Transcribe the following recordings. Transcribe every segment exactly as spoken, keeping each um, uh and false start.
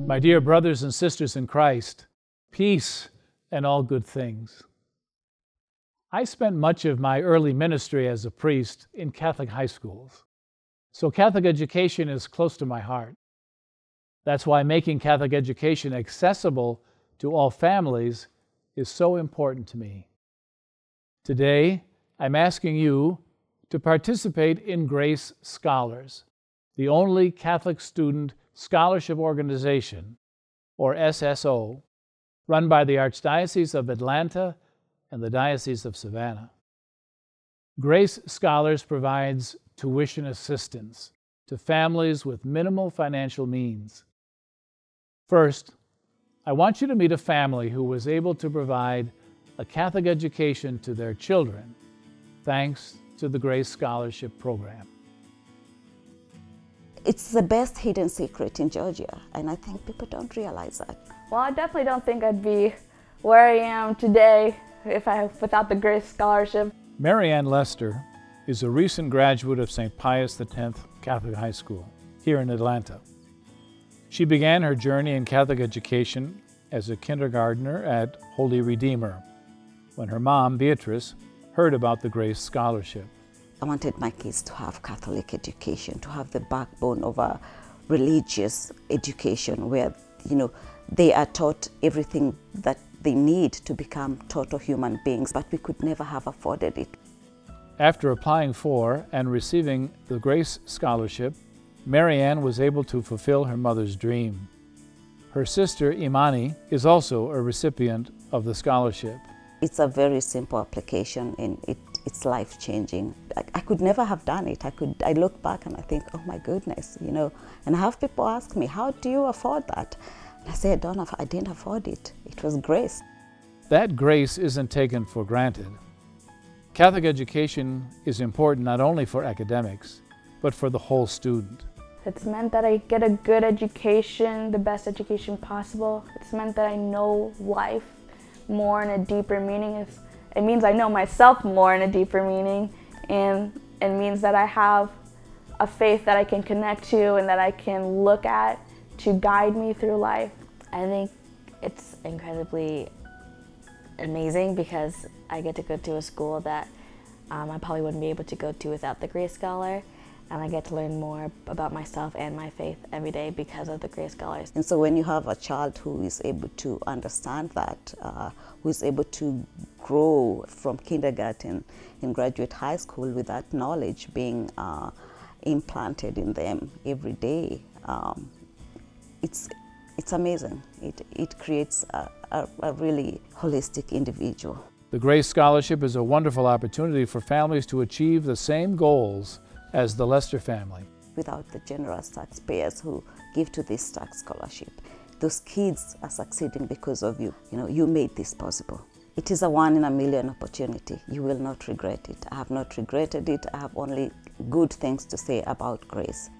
My dear brothers and sisters in Christ, peace and all good things. I spent much of my early ministry as a priest in Catholic high schools, so Catholic education is close to my heart. That's why making Catholic education accessible to all families is so important to me. Today, I'm asking you to participate in Grace Scholars, the only Catholic student scholarship organization, or S S O, run by the Archdiocese of Atlanta and the Diocese of Savannah. Grace Scholars provides tuition assistance to families with minimal financial means. First, I want you to meet a family who was able to provide a Catholic education to their children, thanks to the Grace Scholarship Program. It's the best hidden secret in Georgia, and I think people don't realize that. Well, I definitely don't think I'd be where I am today if I without the Grace Scholarship. Marianne Lester is a recent graduate of Saint Pius X Catholic High School here in Atlanta. She began her journey in Catholic education as a kindergartner at Holy Redeemer when her mom, Beatrice, heard about the Grace Scholarship. I wanted my kids to have Catholic education, to have the backbone of a religious education where, you know, they are taught everything that they need to become total human beings, but we could never have afforded it. After applying for and receiving the Grace Scholarship, Marianne was able to fulfill her mother's dream. Her sister, Imani, is also a recipient of the scholarship. It's a very simple application and it, it's life-changing. I, I could never have done it. I could. I look back and I think, oh my goodness, you know. And I have people ask me, how do you afford that? And I say, I don't. I didn't afford it. It was grace. That grace isn't taken for granted. Catholic education is important not only for academics, but for the whole student. It's meant that I get a good education, the best education possible. It's meant that I know life more in a deeper meaning. It's, it means I know myself more in a deeper meaning, and it means that I have a faith that I can connect to and that I can look at to guide me through life. I think it's incredibly amazing because I get to go to a school that um, I probably wouldn't be able to go to without the Grace Scholar. And I get to learn more about myself and my faith every day because of the Grace Scholars. And so when you have a child who is able to understand that, uh, who is able to grow from kindergarten and graduate high school with that knowledge being uh, implanted in them every day, um, it's, it's amazing. It, it creates a, a, a really holistic individual. The Grace Scholarship is a wonderful opportunity for families to achieve the same goals as the Lester family. Without the generous taxpayers who give to this tax scholarship, those kids are succeeding because of you. You know, you made this possible. It is a one in a million opportunity. You will not regret it. I have not regretted it. I have only good things to say about Grace.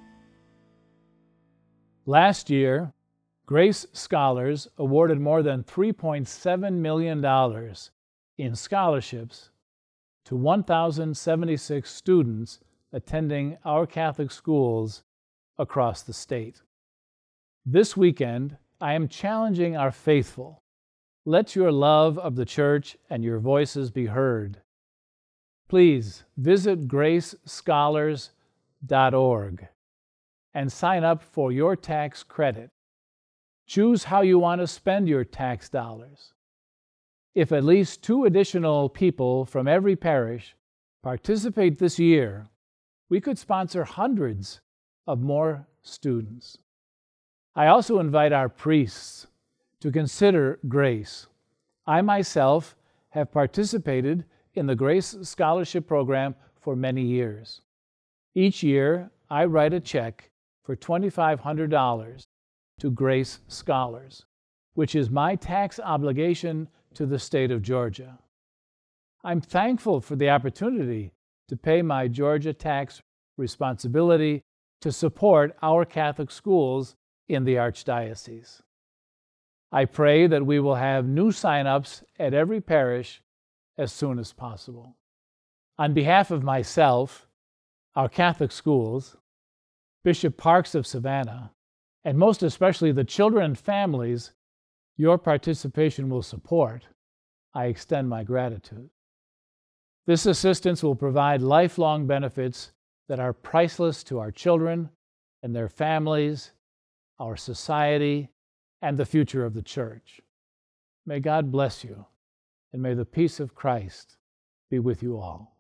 Last year, Grace Scholars awarded more than three point seven million dollars in scholarships to one thousand seventy-six students attending our Catholic schools across the state. This weekend, I am challenging our faithful. Let your love of the Church and your voices be heard. Please visit grace scholars dot org and sign up for your tax credit. Choose how you want to spend your tax dollars. If at least two additional people from every parish participate this year, we could sponsor hundreds of more students. I also invite our priests to consider Grace. I myself have participated in the Grace Scholarship Program for many years. Each year, I write a check for twenty-five hundred dollars to Grace Scholars, which is my tax obligation to the state of Georgia. I'm thankful for the opportunity to pay my Georgia tax responsibility to support our Catholic schools in the Archdiocese. I pray that we will have new sign-ups at every parish as soon as possible. On behalf of myself, our Catholic schools, Bishop Parks of Savannah, and most especially the children and families your participation will support, I extend my gratitude. This assistance will provide lifelong benefits that are priceless to our children and their families, our society, and the future of the church. May God bless you, and may the peace of Christ be with you all.